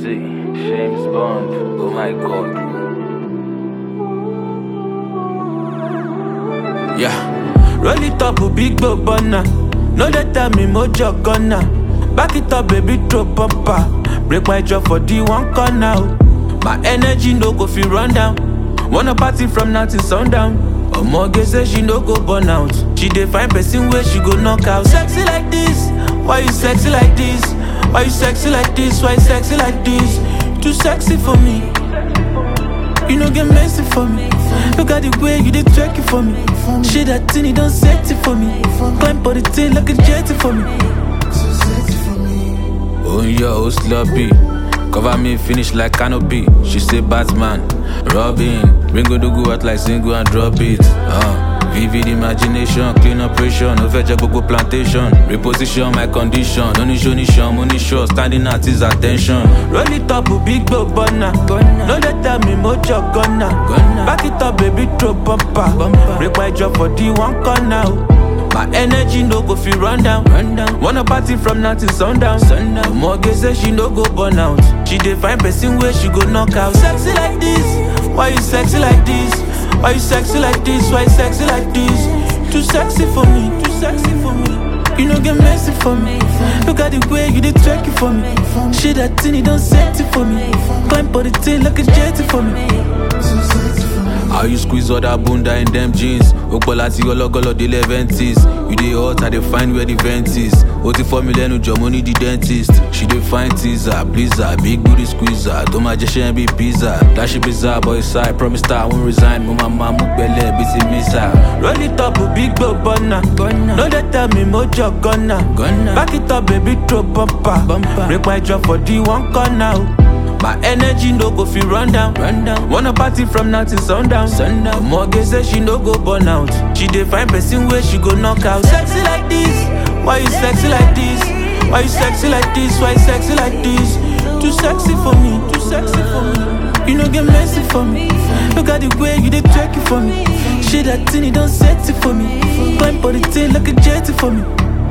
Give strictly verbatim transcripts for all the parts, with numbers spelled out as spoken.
See, James Bond, oh my god. Yeah, roll it up, a big bobana. No let tell me mojo gonna. Back it up, baby, throw bumper. Break my jaw for the one corner. My energy no go feel run down. Wanna party from now till sundown. A mortgage say she no go burn out. She dey find person where she go knock out. Sexy like this, why you sexy like this? Why you sexy like this? Why you sexy like this? Too sexy for me. You no get messy for me. Look at the way you did twerk it for me. Shit that thing, you don't set it for me. Climb for the thing like a jetty for me. Oh yeah, oh sloppy. Cover me, finish like canopy. She say Batman, Robin. Bring go to go out like single and drop it. Uh. Vivid imagination, clean operation, no fetch go plantation. Reposition my condition, no need show, ni show, money show, standing at his attention. Roll it up, a big bobana. No let tell me mojo gonna. Back it up, baby, throw bumper. Break my jaw for the one corner. My energy no go feel run down. Wanna party from now till sundown. The mortgage say she no go burn out. She dey find person where she go knock out. Sexy like this, why you sexy like this? Why you sexy like this? Why you sexy like this? Too sexy for me, too sexy for me. You no get messy for me. Look at the way you did twerk it for me. Shit that thing, you don't set it for me. Climb for the thing like a jetty for me. How you squeeze all that bunda in them jeans? Okolati gologolo the leventies. You dey hot, I dey find where the vent is. Oti for me lenu your money the dentist. She dey find teaser, blizzard, big booty squeezer. To my jeshe be pizza. That shit bizarre, boy side. Promise that I won't resign. Mama mama mukbele busy missa. Roll it up, a big bobana. No let tell me mojo gonna. Back it up, baby, throw bumper. Break my jaw for the one corner. My energy no go feel run down. run down. Wanna party from now till sundown. sundown. Mortgage say she no go burn out. She dey find person where she go knock out. Sexy like this, why you sexy like this? Why you sexy like this? Why you sexy like this? Too sexy for me, too sexy for me. You no get messy for me. Look at the way you did twerk it for me. Shit that thing, you don't set it for me. Climb for the thing like a jetty for me.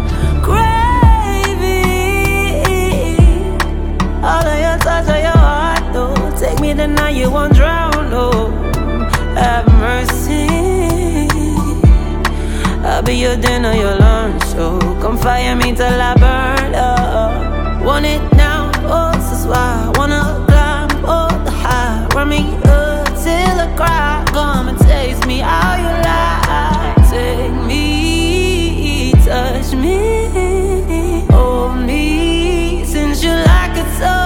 All of your touch of your heart, though. Take me the night you won't drown, oh. Have mercy. I'll be your dinner, your lunch, so come fire me till I burn up. Want it now, oh, this is why I wanna climb, oh, the high. Run me up till I cry. Come and taste me how you lie. Take me, touch me, hold me, since you like it so.